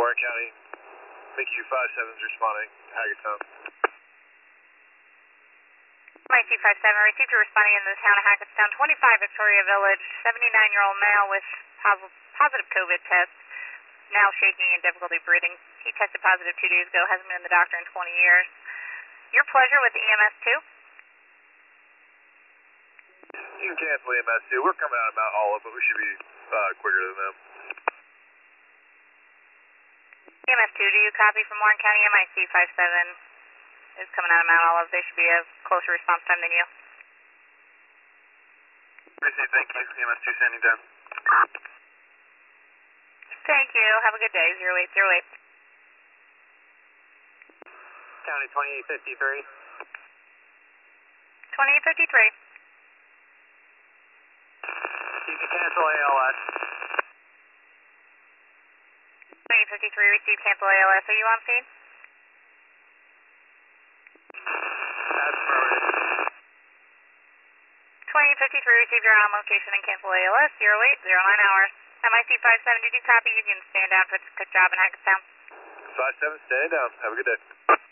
Warren County. MQ 57 is responding. Hackettstown. MIC 57 received a responding in the town of Hackettstown, 25 Victoria Village, 79-year-old male with positive COVID test, now shaking and difficulty breathing. He tested positive 2 days ago, hasn't been to the doctor in 20 years. Your pleasure with EMS 2? You can cancel EMS 2. We're coming out of Mount Olive, but we should be quicker than them. EMS 2, do you copy from Warren County? MIC 57 is coming out of Mount Olive. They should be a closer response time than you. Received, thank you. EMS 2 standing down. Thank you. Have a good day. 0808. County 2853. 2853. You can cancel ALS. 2853 received, cancel ALS. Are you on scene? Affirmative. 2853 received your on location and cancel ALS. 0809 hours. MIC 57, did you copy? You can stand down for a quick job in Hackettstown. 57, stand down. Have a good day.